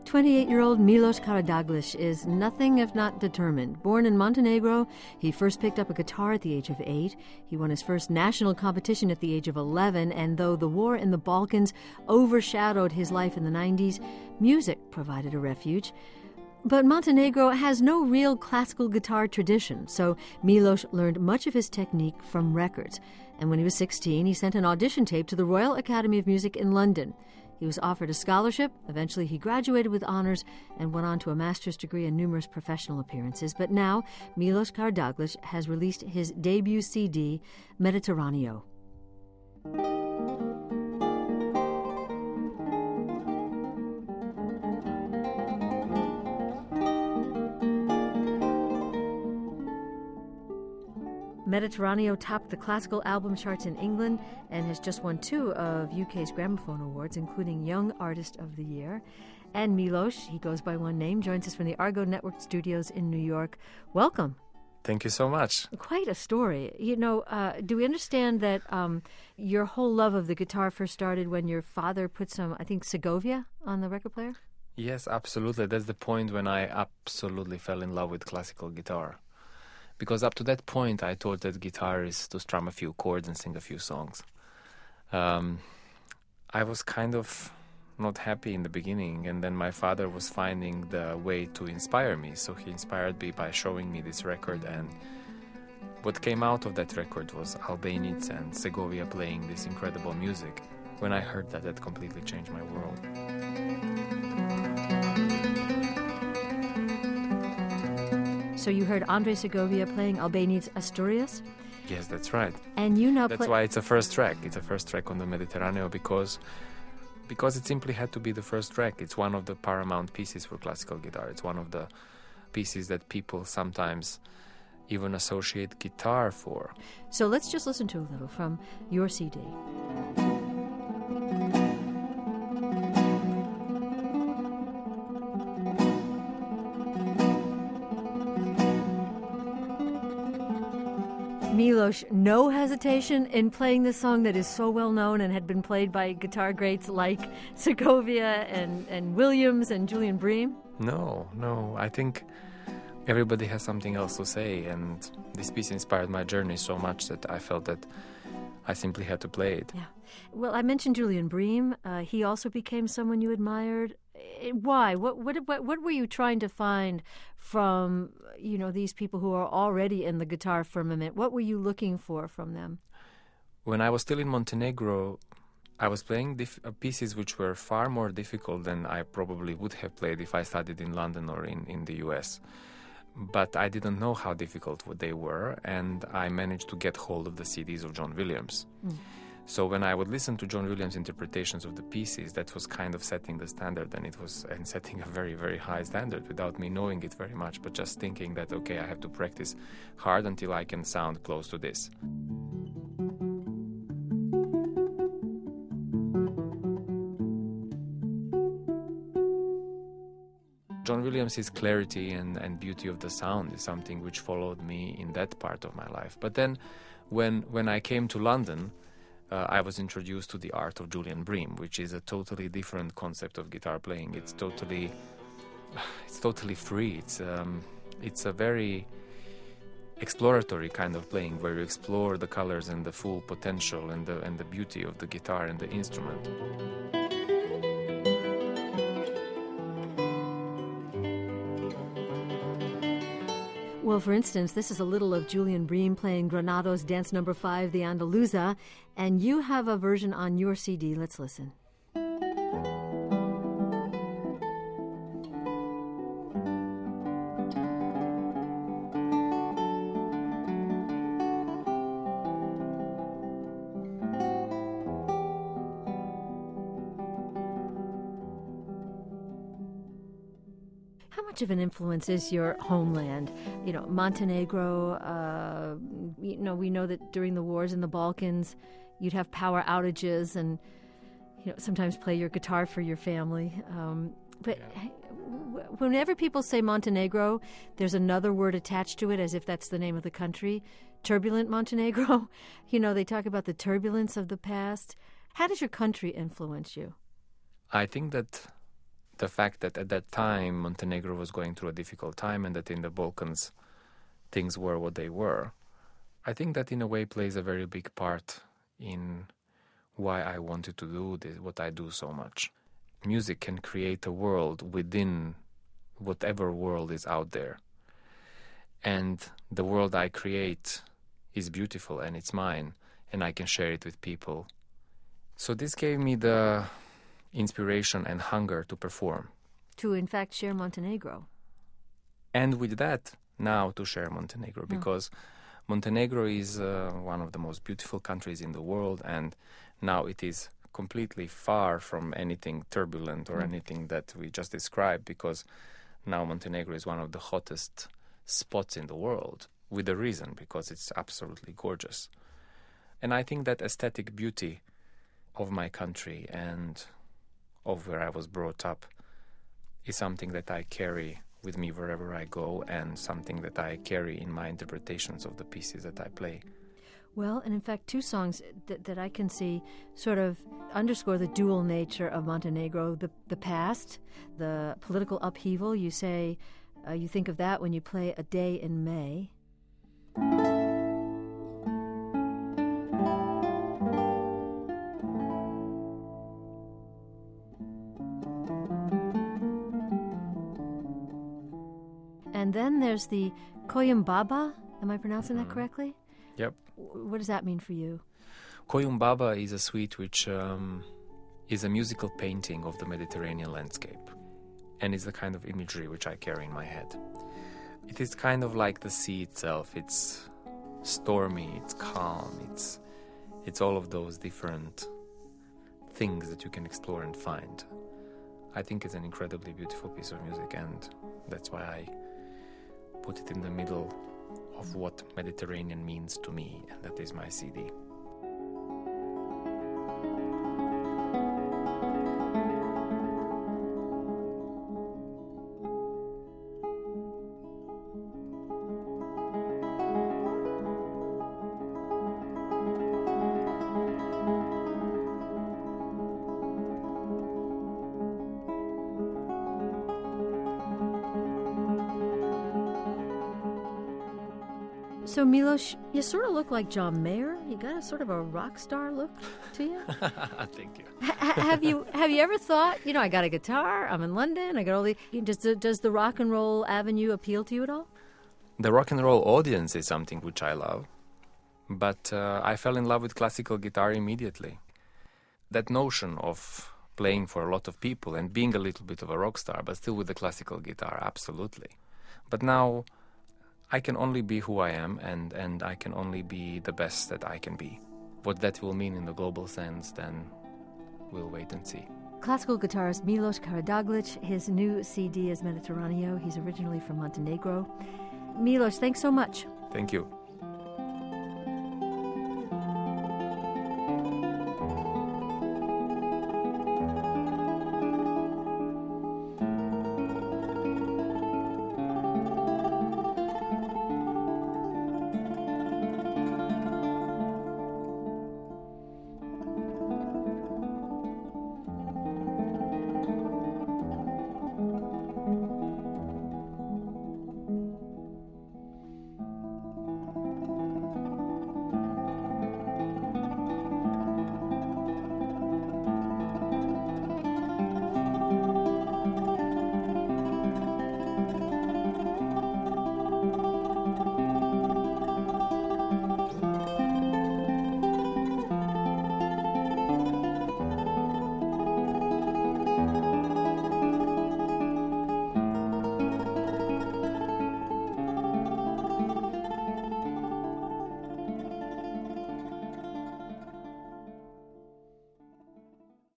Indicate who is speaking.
Speaker 1: 28-year-old Milos Karađagić is nothing if not determined. Born in Montenegro, he first picked up a guitar at the age of 8. He won his first national competition at the age of 11, and though the war in the Balkans overshadowed his life in the 90s, music provided a refuge. But Montenegro has no real classical guitar tradition, so Milos learned much of his technique from records. And when he was 16, he sent an audition tape to the Royal Academy of Music in London. He was offered a scholarship. Eventually, he graduated with honors and went on to a master's degree and numerous professional appearances. But now, Milos Karađagić has released his debut CD, Mediterraneo. Mediterraneo topped the classical album charts in England and has just won 2 of UK's Gramophone Awards, including Young Artist of the Year. And Milos, he goes by one name, joins us from the Argo Network studios in New York. Welcome.
Speaker 2: Thank you so much.
Speaker 1: Quite a story. Do we understand that your whole love of the guitar first started when your father put some, I think, Segovia on the record player?
Speaker 2: Yes, absolutely. That's the point when I absolutely fell in love with classical guitar. Because up to that point, I thought that guitar is to strum a few chords and sing a few songs. I was kind of not happy in the beginning, and then my father was finding the way to inspire me. So he inspired me by showing me this record, and what came out of that record was Albanic and Segovia playing this incredible music. When I heard that, that completely changed my world.
Speaker 1: So you heard Andre Segovia playing Albani's Asturias?
Speaker 2: Yes, that's right.
Speaker 1: And you now
Speaker 2: That's why it's a first track. It's a first track on the Mediterraneo because it simply had to be the first track. It's one of the paramount pieces for classical guitar. It's one of the pieces that people sometimes even associate guitar for.
Speaker 1: So let's just listen to a little from your CD. Milos, no hesitation in playing this song that is so well known and had been played by guitar greats like Segovia and Williams and Julian Bream?
Speaker 2: No. I think everybody has something else to say, and this piece inspired my journey so much that I felt that I simply had to play it.
Speaker 1: Yeah. Well, I mentioned Julian Bream. He also became someone you admired. Why? What were you trying to find from, these people who are already in the guitar firmament? What were you looking for from them?
Speaker 2: When I was still in Montenegro, I was playing pieces which were far more difficult than I probably would have played if I studied in London or in the US. But I didn't know how difficult they were, and I managed to get hold of the CDs of John Williams. So when I would listen to John Williams' interpretations of the pieces, that was kind of setting the standard, and setting a very, very high standard without me knowing it very much, but just thinking that, okay, I have to practice hard until I can sound close to this. John Williams' clarity and beauty of the sound is something which followed me in that part of my life. But then when I came to London, I was introduced to the art of Julian Bream, which is a totally different concept of guitar playing. It's totally free. It's a very exploratory kind of playing where you explore the colors and the full potential and the beauty of the guitar and the instrument.
Speaker 1: Well, for instance, this is a little of Julian Bream playing Granados Dance No. 5, the Andaluza, and you have a version on your CD. Let's listen. How much of an influence is your homeland? Montenegro, we know that during the wars in the Balkans, you'd have power outages and, sometimes play your guitar for your family. But whenever people say Montenegro, there's another word attached to it as if that's the name of the country. Turbulent Montenegro. They talk about the turbulence of the past. How does your country influence you?
Speaker 2: I think that the fact that at that time Montenegro was going through a difficult time and that in the Balkans things were what they were, I think that in a way plays a very big part in why I wanted to do this, what I do so much. Music can create a world within whatever world is out there. And the world I create is beautiful and it's mine, and I can share it with people. So this gave me the inspiration and hunger to perform.
Speaker 1: To, in fact, share Montenegro.
Speaker 2: And with that, now to share Montenegro, because Montenegro is one of the most beautiful countries in the world, and now it is completely far from anything turbulent or anything that we just described, because now Montenegro is one of the hottest spots in the world, with a reason, because it's absolutely gorgeous. And I think that aesthetic beauty of my country and of where I was brought up is something that I carry with me wherever I go, and something that I carry in my interpretations of the pieces that I play.
Speaker 1: Well, and in fact, two songs that I can see sort of underscore the dual nature of Montenegro, the past, the political upheaval. You say you think of that when you play A Day in May. And then there's the Koyumbaba. Am I pronouncing that correctly?
Speaker 2: Yep.
Speaker 1: What does that mean for you?
Speaker 2: Koyumbaba is a suite which is a musical painting of the Mediterranean landscape, and it's the kind of imagery which I carry in my head. It is kind of like the sea itself. It's stormy, it's calm, it's all of those different things that you can explore and find. I think it's an incredibly beautiful piece of music, and that's why I put it in the middle of what Mediterranean means to me, and that is my CD.
Speaker 1: So, Milos, you sort of look like John Mayer. You got a sort of a rock star look to you.
Speaker 2: Thank you.
Speaker 1: Have you ever thought, I got a guitar, I'm in London, I got all the... Does the rock and roll avenue appeal to you at all?
Speaker 2: The rock and roll audience is something which I love, but I fell in love with classical guitar immediately. That notion of playing for a lot of people and being a little bit of a rock star, but still with the classical guitar, absolutely. But now I can only be who I am, and I can only be the best that I can be. What that will mean in the global sense, then we'll wait and see.
Speaker 1: Classical guitarist Milos Karađaglić, his new CD is Mediterraneo. He's originally from Montenegro. Milos, thanks so much.
Speaker 2: Thank you.